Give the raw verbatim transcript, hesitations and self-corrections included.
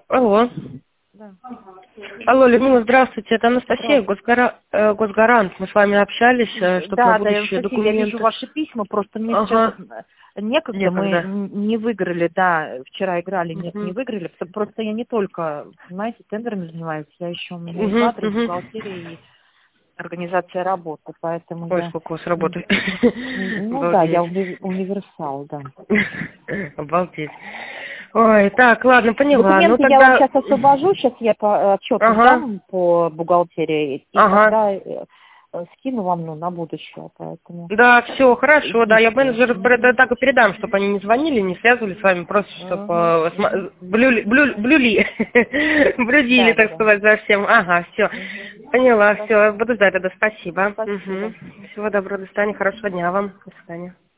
Алло. Да. Алло, Людмила, здравствуйте. Это Анастасия, Здравствуйте. Госгара... э, Госгарант. Мы с вами общались, чтобы Да, на да, будущее Анастасия, я вижу документы. ваши письма, просто мне сейчас Ага. некогда, мы Некогда. н- не выиграли, да, вчера играли, нет, не Угу. выиграли, потому- просто я не только, понимаете, тендерами занимаюсь, я еще, у меня и Угу, кадры, и угу. бухгалтерия, и организация работы, поэтому Ой, я, сколько у вас м, работы. ну да, я Обалдеть. уни- универсал, да. Обалдеть. Ой, так, ладно, поняла. Ну Документы я вам тогда... сейчас освобожу, сейчас я по отчет Ага, сдам по бухгалтерии, и ага. тогда э, э, скину вам, ну, на будущее, поэтому Да, все, хорошо, да, я письма. менеджеру Мгм. так и передам, чтобы они не звонили, не связывали с вами, просто Мгм, мгм. чтобы блюли, блю- блюли, блюдили, Да, да, так да. сказать, за всем. Ага, все, Мгм. поняла, все, Хорошо. буду ждать тогда, спасибо. Спасибо. Мгм. Всего доброго, до свидания, хорошего дня вам, до свидания.